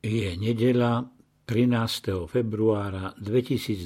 Je nedeľa 13. februára 2022.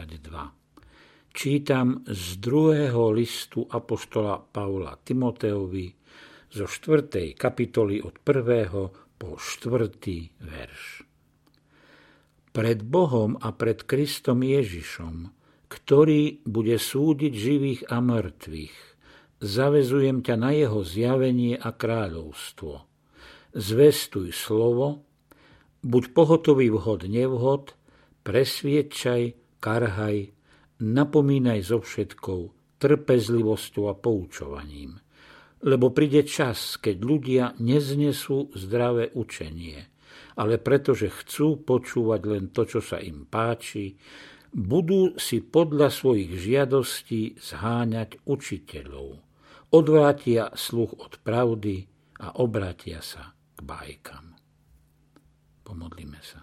Čítam z 2. listu apoštola Pavla Timoteovi zo 4. kapitoly od 1. po 4. verš. Pred Bohom a pred Kristom Ježišom, ktorý bude súdiť živých a mŕtvych, zavezujem ťa na jeho zjavenie a kráľovstvo. Zvestuj slovo, buď pohotový vhod nevhod, presviedčaj, karhaj, napomínaj so všetkou trpezlivosťou a poučovaním. Lebo príde čas, keď ľudia neznesú zdravé učenie, ale pretože chcú počúvať len to, čo sa im páči, budú si podľa svojich žiadostí zháňať učiteľov. Odvrátia sluch od pravdy a obrátia sa k bájkam. Pomodlíme sa.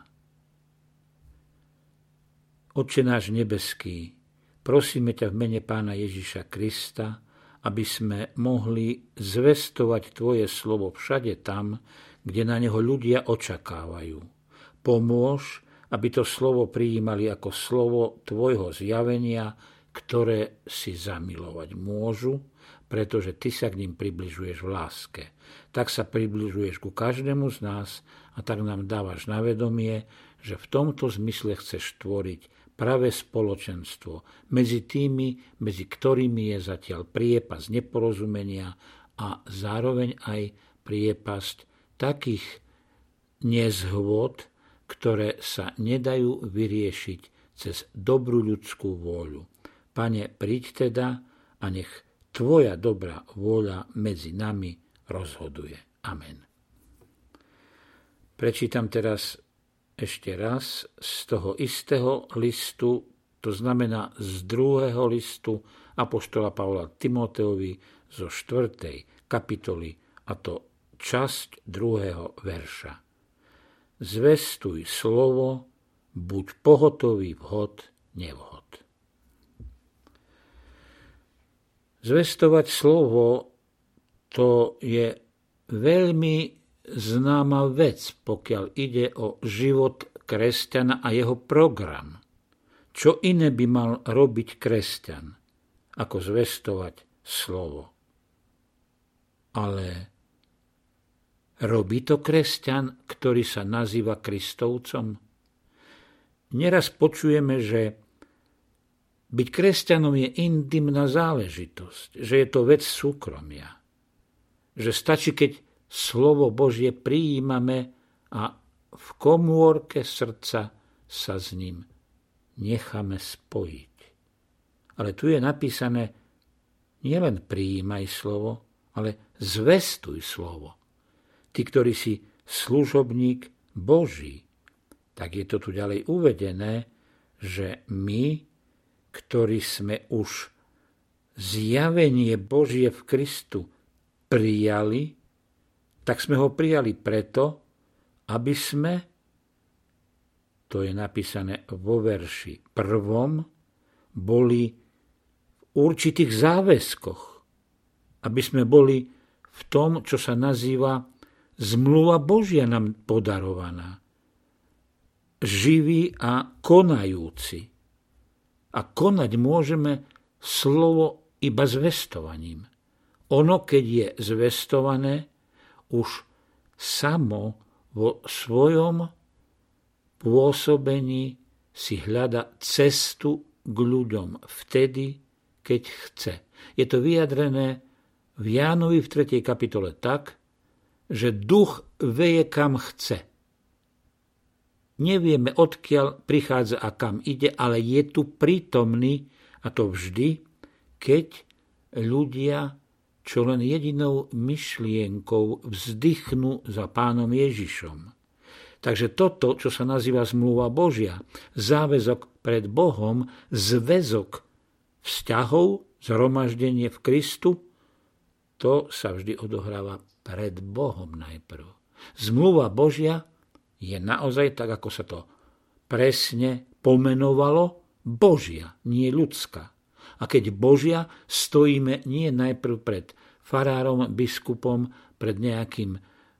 Otče náš nebeský, prosíme ťa v mene Pána Ježiša Krista, aby sme mohli zvestovať Tvoje slovo všade tam, kde na neho ľudia očakávajú. Pomôž, aby to slovo prijímali ako slovo Tvojho zjavenia, ktoré si zamilovať môžu, pretože Ty sa k ním približuješ v láske. Tak sa približuješ ku každému z nás a tak nám dávaš na vedomie, že v tomto zmysle chceš tvoriť pravé spoločenstvo medzi tými, medzi ktorými je zatiaľ priepasť neporozumenia a zároveň aj priepasť takých nezhôd, ktoré sa nedajú vyriešiť cez dobrú ľudskú vôľu. Pane, príď teda a nech Tvoja dobrá vôľa medzi nami rozhoduje. Amen. Prečítam teraz ešte raz z toho istého listu, to znamená z 2. listu apoštola Pavla Timoteovi zo 4. kapitoly, a to časť 2. verša. Zvestuj slovo, buď pohotový vhod nevhod. Zvestovať slovo, to je veľmi známa vec, pokiaľ ide o život kresťana a jeho program. Čo iné by mal robiť kresťan, ako zvestovať slovo? Ale robí to kresťan, ktorý sa nazýva Kristovcom? Neraz počujeme, že byť kresťanom je intimná záležitosť, že je to vec súkromia, že stačí, keď slovo Božie prijímame a v komórke srdca sa s ním necháme spojiť. Ale tu je napísané, nielen prijímaj slovo, ale zvestuj slovo. Ty, ktorý si služobník Boží, tak je to tu ďalej uvedené, že my, ktorí sme už zjavenie Božie v Kristu prijali, tak sme ho prijali preto, aby sme, to je napísané vo verši 1, boli v určitých záväzkoch, aby sme boli v tom, čo sa nazýva zmluva Božia nám podarovaná. Živí a konajúci. A konať môžeme slovo iba zvestovaním. Ono, keď je zvestované, už samo vo svojom pôsobení si hľada cestu k ľuďom vtedy, keď chce. Je to vyjadrené v Jánovi v 3. kapitole tak, že duch veje kam chce. Nevieme, odkiaľ prichádza a kam ide, ale je tu prítomný, a to vždy, keď ľudia čo len jedinou myšlienkou vzdychnú za Pánom Ježišom. Takže toto, čo sa nazýva zmluva Božia, záväzok pred Bohom, zväzok vzťahov, zhromaždenie v Kristu, to sa vždy odohráva pred Bohom najprv. Zmluva Božia je naozaj, tak ako sa to presne pomenovalo, Božia, nie ľudská. A keď Božia, stojíme nie najprv pred farárom, biskupom, pred nejakým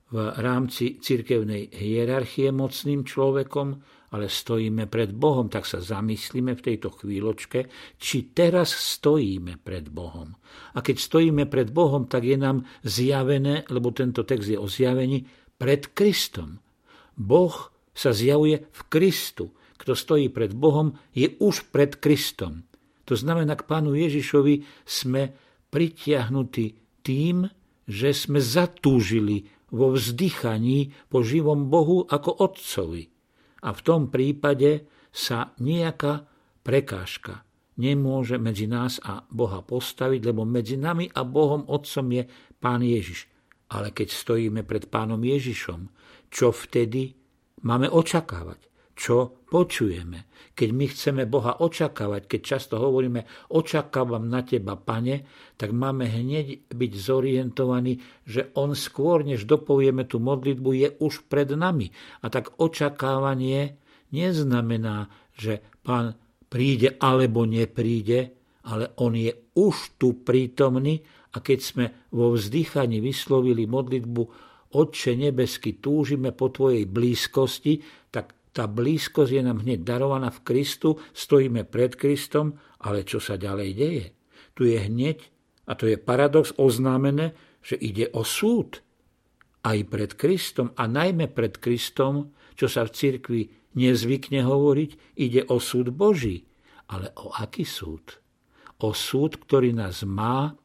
v rámci cirkevnej hierarchie mocným človekom, ale stojíme pred Bohom. Tak sa zamyslíme v tejto chvíľočke, či teraz stojíme pred Bohom. A keď stojíme pred Bohom, tak je nám zjavené, lebo tento text je o zjavení, pred Kristom. Boh sa zjavuje v Kristu. Kto stojí pred Bohom, je už pred Kristom. To znamená, k Pánu Ježišovi sme pritiahnutí tým, že sme zatúžili vo vzdychaní po živom Bohu ako Otcovi. A v tom prípade sa nejaká prekážka nemôže medzi nás a Boha postaviť, lebo medzi nami a Bohom Otcom je Pán Ježiš. Ale keď stojíme pred Pánom Ježišom, čo vtedy máme očakávať? Čo počujeme? Keď my chceme Boha očakávať, keď často hovoríme očakávam na teba, Pane, tak máme hneď byť zorientovaní, že on skôr, než dopovieme tú modlitbu, je už pred nami. A tak očakávanie neznamená, že Pán príde alebo nepríde, ale on je už tu prítomný a keď sme vo vzdychaní vyslovili modlitbu Otče nebeský, túžime po tvojej blízkosti, tak tá blízkosť je nám hneď darovaná v Kristu, stojíme pred Kristom, ale čo sa ďalej deje? Tu je hneď, a to je paradox, oznámené, že ide o súd. Aj pred Kristom a najmä pred Kristom, čo sa v cirkvi nezvykne hovoriť, ide o súd Boží. Ale o aký súd? O súd, ktorý nás má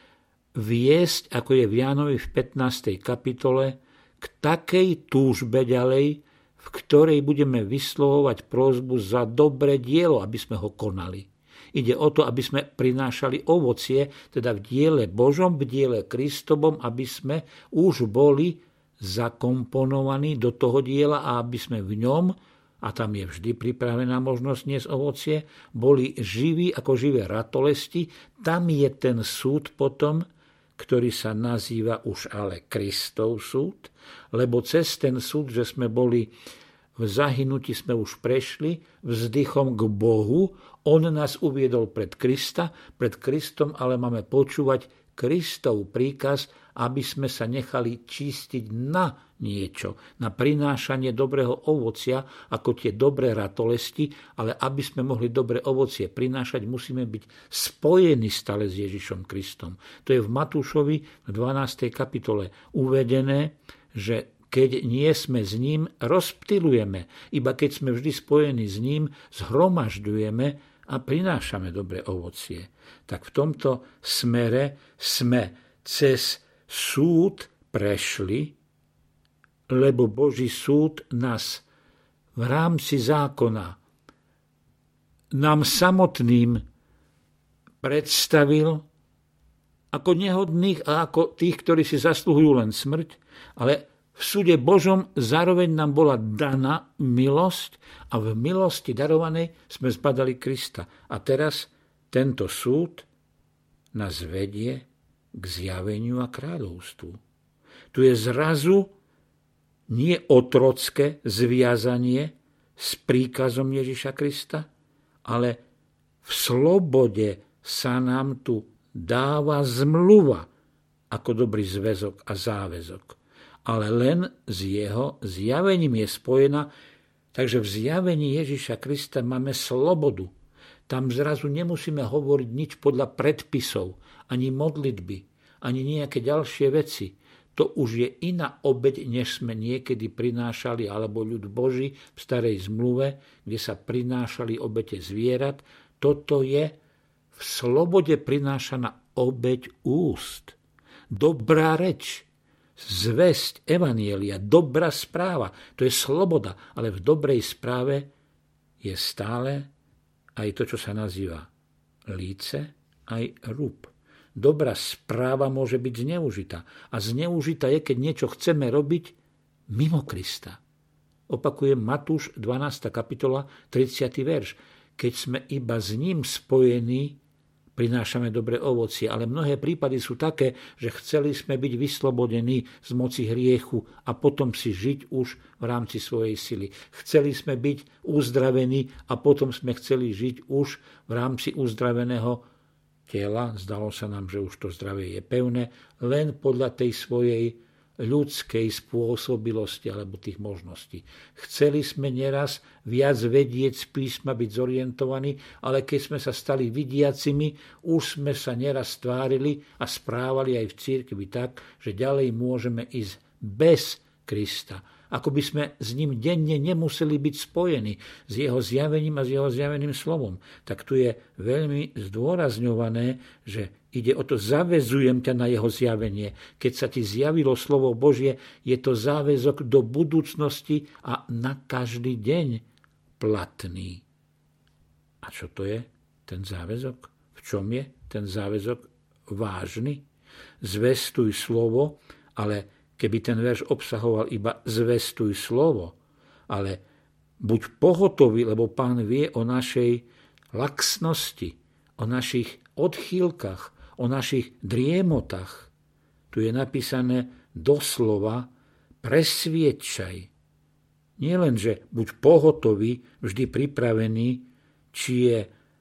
viesť, ako je v Jánovi v 15. kapitole, k takej túžbe ďalej, v ktorej budeme vyslovovať prosbu za dobré dielo, aby sme ho konali. Ide o to, aby sme prinášali ovocie, teda v diele Božom, v diele Kristovom, aby sme už boli zakomponovaní do toho diela a aby sme v ňom, a tam je vždy pripravená možnosť niesť ovocie, boli živí ako živé ratolesti. Tam je ten súd potom, ktorý sa nazýva už ale Kristov súd, lebo cez ten súd, že sme boli v zahynutí, sme už prešli vzdychom k Bohu, on nás uviedol pred Krista, pred Kristom, ale máme počúvať Kristov príkaz, aby sme sa nechali čistiť na niečo, na prinášanie dobrého ovocia, ako tie dobré ratolesti, ale aby sme mohli dobré ovocie prinášať, musíme byť spojení stále s Ježišom Kristom. To je v Matúšovi v 12. kapitole uvedené, že keď nie sme s ním, rozptylujeme. Iba keď sme vždy spojení s ním, zhromažďujeme a prinášame dobré ovocie. Tak v tomto smere sme cez súd prešli, lebo Boží súd nás v rámci zákona nám samotným predstavil ako nehodných a ako tých, ktorí si zasluhujú len smrť, ale v súde Božom zároveň nám bola daná milosť a v milosti darovanej sme zbadali Krista. A teraz tento súd nás vedie k zjaveniu a kráľovstvu. Tu je zrazu nie otrocké zviazanie s príkazom Ježiša Krista, ale v slobode sa nám tu dáva zmluva ako dobrý zväzok a záväzok. Ale len s jeho zjavením je spojená, takže v zjavení Ježiša Krista máme slobodu. Tam zrazu nemusíme hovoriť nič podľa predpisov, ani modlitby, ani nejaké ďalšie veci. To už je iná obeť, než sme niekedy prinášali, alebo ľud Boží v starej zmluve, kde sa prinášali obete zvierat. Toto je v slobode prinášaná obeť úst. Dobrá reč, zvesť evanjelia, dobrá správa, to je sloboda, ale v dobrej správe je stále aj to, čo sa nazýva líce, aj rúb. Dobrá správa môže byť zneužitá. A zneužitá je, keď niečo chceme robiť mimo Krista. Opakujem Matúš 12. kapitola 30. verš. Keď sme iba s ním spojení, prinášame dobré ovocie, ale mnohé prípady sú také, že chceli sme byť vyslobodení z moci hriechu a potom si žiť už v rámci svojej sily. Chceli sme byť uzdravení a potom sme chceli žiť už v rámci uzdraveného tela. Zdalo sa nám, že už to zdravie je pevné, len podľa tej svojej ľudskej spôsobilosti alebo tých možností. Chceli sme neraz viac vedieť z písma, byť zorientovaní, ale keď sme sa stali vidiacimi, už sme sa neraz stvárili a správali aj v cirkvi tak, že ďalej môžeme ísť bez Krista. Ako by sme s ním denne nemuseli byť spojení s jeho zjavením a s jeho zjaveným slovom. Tak tu je veľmi zdôrazňované, že ide o to, zaväzujem ťa na jeho zjavenie. Keď sa ti zjavilo slovo Božie, je to záväzok do budúcnosti a na každý deň platný. A čo to je ten záväzok? V čom je ten záväzok vážny? Zvestuj slovo, ale keby ten verš obsahoval iba zvestuj slovo, ale buď pohotový, lebo Pán vie o našej laxnosti, o našich odchýlkach, o našich driemotách. Tu je napísané doslova presviedčaj. Nie len, že buď pohotový, vždy pripravený, či je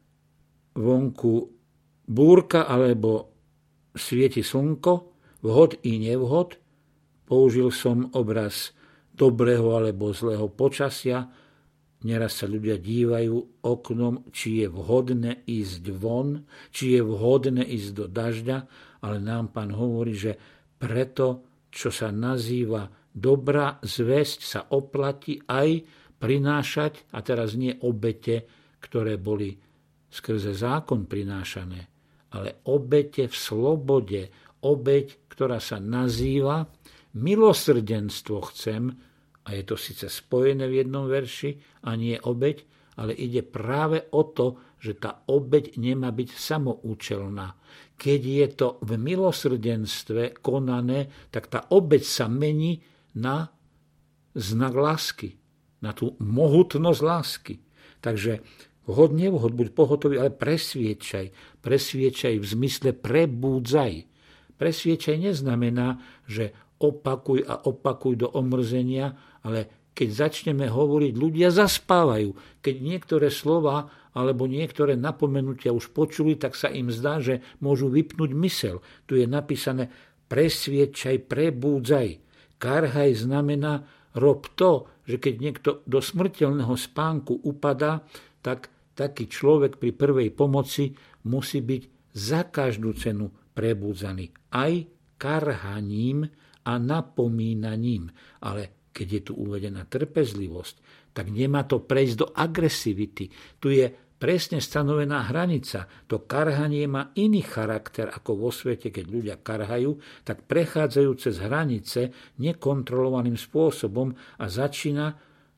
vonku búrka alebo svieti slnko, vhod i nevhod. Použil som obraz dobrého alebo zlého počasia. Neraz sa ľudia dívajú oknom, či je vhodné ísť von, či je vhodné ísť do dažďa, ale nám Pán hovorí, že preto, čo sa nazýva dobrá zvesť, sa oplatí aj prinášať, a teraz nie obete, ktoré boli skrze zákon prinášané, ale obete v slobode, obeť, ktorá sa nazýva milosrdenstvo chcem, a je to síce spojené v jednom verši a nie obeť, ale ide práve o to, že tá obeť nemá byť samoučelná. Keď je to v milosrdenstve konané, tak tá obeť sa mení na znak lásky, na tú mohutnosť lásky. Takže vhod, nevhod, buď pohotový, ale presviedčaj. Presviedčaj v zmysle prebúdzaj. Presviedčaj neznamená, že opakuj a opakuj do omrzenia, ale keď začneme hovoriť, ľudia zaspávajú. Keď niektoré slova alebo niektoré napomenutia už počuli, tak sa im zdá, že môžu vypnúť myseľ. Tu je napísané presviedčaj, prebúdzaj. Karhaj znamená rob to, že keď niekto do smrteľného spánku upadá, tak taký človek pri prvej pomoci musí byť za každú cenu prebúdzaný. Aj karhaním a napomínaním. Ale keď je tu uvedená trpezlivosť, tak nemá to prejsť do agresivity. Tu je presne stanovená hranica. To karhanie má iný charakter ako vo svete, keď ľudia karhajú, tak prechádzajú cez hranice nekontrolovaným spôsobom a začína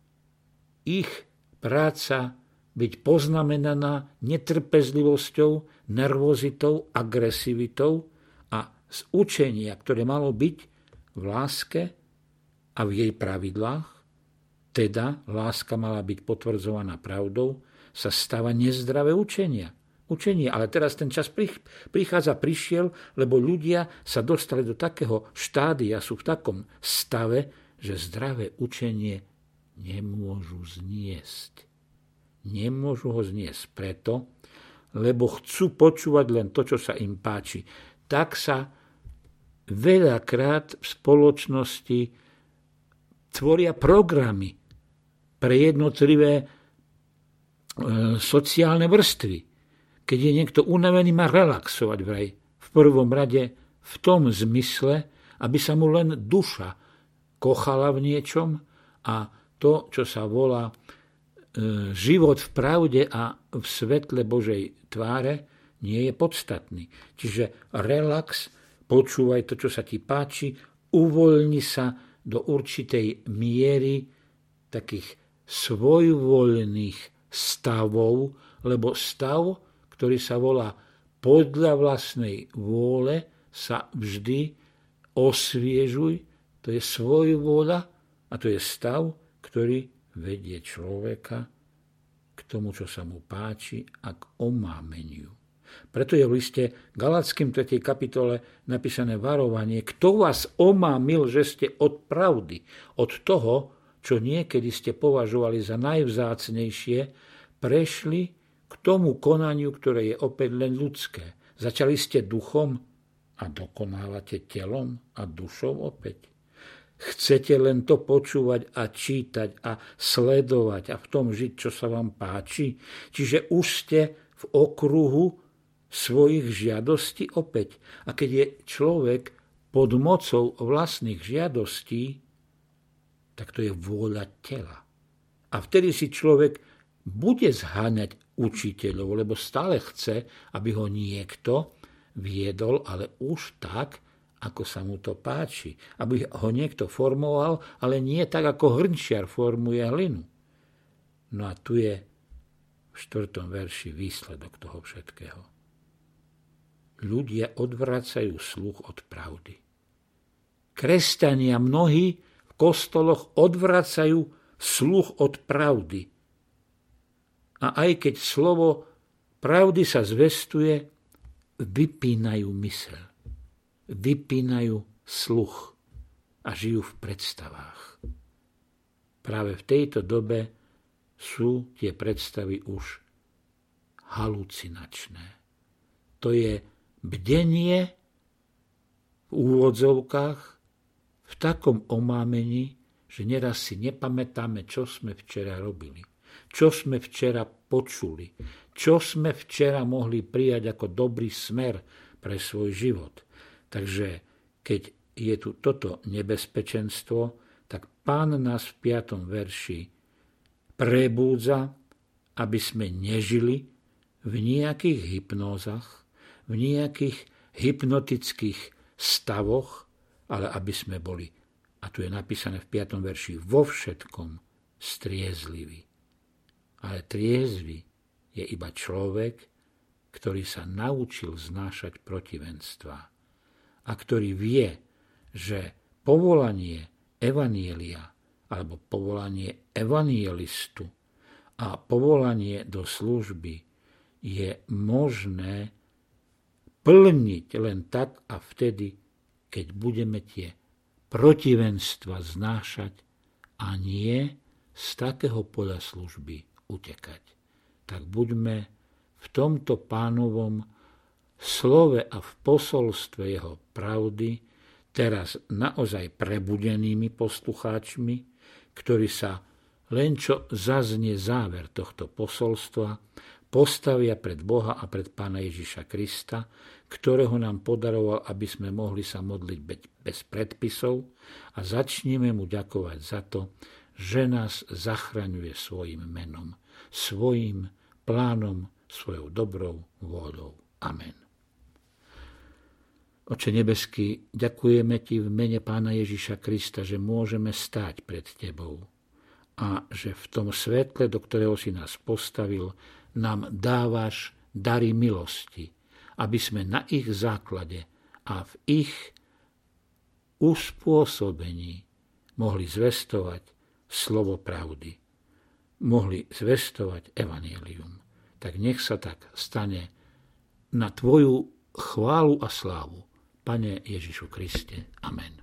ich práca byť poznamenaná netrpezlivosťou, nervozitou, agresivitou a z učenia, ktoré malo byť v láske a v jej pravidlách, teda láska mala byť potvrdzovaná pravdou, sa stáva nezdravé učenie. Ale teraz ten čas prišiel, lebo ľudia sa dostali do takého štádia, sú v takom stave, že zdravé učenie nemôžu zniesť. Nemôžu ho zniesť preto, lebo chcú počúvať len to, čo sa im páči. Tak sa veľakrát v spoločnosti tvoria programy pre jednotlivé sociálne vrstvy. Keď je niekto unavený, má relaxovať vraj. V prvom rade v tom zmysle, aby sa mu len duša kochala v niečom a to, čo sa volá život v pravde a v svetle Božej tváre, nie je podstatný. Čiže relax, počúvaj to, čo sa ti páči, uvoľni sa do určitej miery takých svojvoľných stavov, lebo stav, ktorý sa volá podľa vlastnej vôle, sa vždy osviežuj, to je svojvôľa a to je stav, ktorý vedie človeka k tomu, čo sa mu páči a k omámeniu. Preto je v liste Galatským 3. kapitole napísané varovanie: kto vás omámil, že ste od pravdy, od toho, čo niekedy ste považovali za najvzácnejšie, prešli k tomu konaniu, ktoré je opäť len ľudské. Začali ste duchom a dokonávate telom a dušou opäť. Chcete len to počúvať a čítať a sledovať a v tom žiť, čo sa vám páči? Čiže už ste v okruhu svojich žiadostí opäť. A keď je človek pod mocou vlastných žiadostí, tak to je vôľa tela. A vtedy si človek bude zháňať učiteľov, lebo stále chce, aby ho niekto viedol, ale už tak, ako sa mu to páči. Aby ho niekto formoval, ale nie tak, ako hrnčiar formuje hlinu. No a tu je v 4. verši výsledok toho všetkého. Ľudia odvracajú sluch od pravdy. Kresťania mnohí v kostoloch odvracajú sluch od pravdy. A aj keď slovo pravdy sa zvestuje, vypínajú myseľ, vypínajú sluch a žijú v predstavách. Práve v tejto dobe sú tie predstavy už halucinačné. To je bdenie v úvodzovkách v takom omámení, že neraz si nepamätáme, čo sme včera robili, čo sme včera počuli, čo sme včera mohli prijať ako dobrý smer pre svoj život. Takže keď je tu toto nebezpečenstvo, tak Pán nás v 5. verši prebúdza, aby sme nežili v nejakých hypnózach, v nejakých hypnotických stavoch, ale aby sme boli, a tu je napísané v 5. verši, vo všetkom striezliví. Ale triezvy je iba človek, ktorý sa naučil znášať protivenstva a ktorý vie, že povolanie evanjelia alebo povolanie evangelistu a povolanie do služby je možné plniť len tak a vtedy, keď budeme tie protivenstva znášať a nie z takého poľa služby utekať. Tak buďme v tomto Pánovom slove a v posolstve jeho pravdy teraz naozaj prebudenými poslucháčmi, ktorí sa len čo zaznie záver tohto posolstva, postavia pred Boha a pred Pána Ježiša Krista, ktorého nám podaroval, aby sme mohli sa modliť bez predpisov a začneme mu ďakovať za to, že nás zachraňuje svojim menom, svojim plánom, svojou dobrou vôľou. Amen. Oče nebeský, ďakujeme Ti v mene Pána Ježiša Krista, že môžeme stáť pred Tebou a že v tom svetle, do ktorého si nás postavil, nám dávaš dary milosti, aby sme na ich základe a v ich uspôsobení mohli zvestovať slovo pravdy, mohli zvestovať evanjelium. Tak nech sa tak stane na Tvoju chválu a slávu, Pane Ježišu Kriste. Amen.